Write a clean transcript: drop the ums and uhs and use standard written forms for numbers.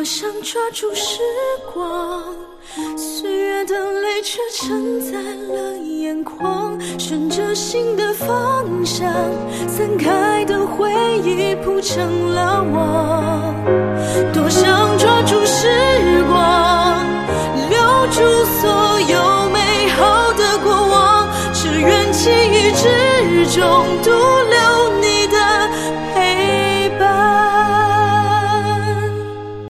想抓住时光，岁月的泪却承载了眼眶，顺着心的方向，散开的回忆铺成了网。多想抓住时光，留住所有美好的过往，只愿记忆之中独留你